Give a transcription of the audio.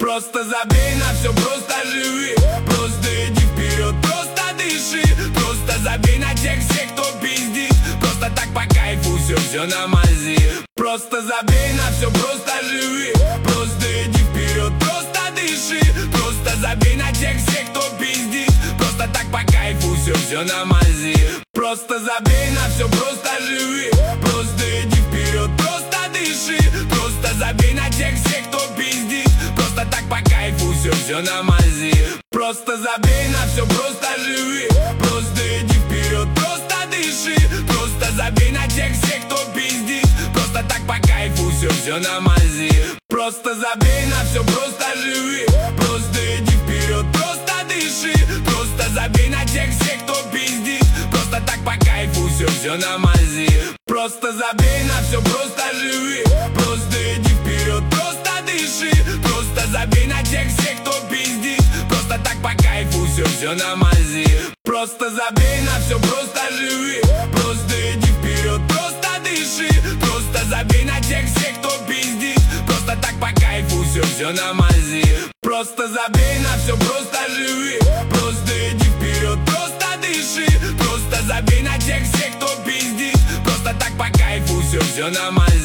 Просто забей на все, просто живи. Просто иди вперед, просто дыши. Просто забей на тех всех, кто пиздит. Просто так по кайфу, все на мази. Просто забей на все, просто живи. Просто иди вперед, просто дыши. Просто забей на тех всех, кто пиздит. Просто так по кайфу, все на мази. Просто забей на все, просто живи. Просто иди вперед, просто дыши. Просто забей на тех всех, кто пиздит. Просто так по кайфу, все на мази. Просто забей на все, просто живи. Просто иди вперед, просто дыши. Просто забей на тех всех, кто пиздит. Просто так по кайфу, все на мази. Просто забей на все, просто живи. Просто иди вперед, просто дыши. Просто забей на тех всех, кто пиздит. Просто так по кайфу, все на мази. Просто забей на все, просто живи. Просто иди вперед, просто дыши. Просто забей на тех всех, кто пиздит. Просто так по кайфу, все на мази. Просто забей на все, просто живи. Просто иди вперед, просто дыши. Просто забей на тех всех, кто пиздит. Просто так по кайфу, все на мази. Просто забей на все, просто живи. Просто иди вперед, просто дыши. Просто забей на тех всех, кто пиздит. Просто так по кайфу, все на мази.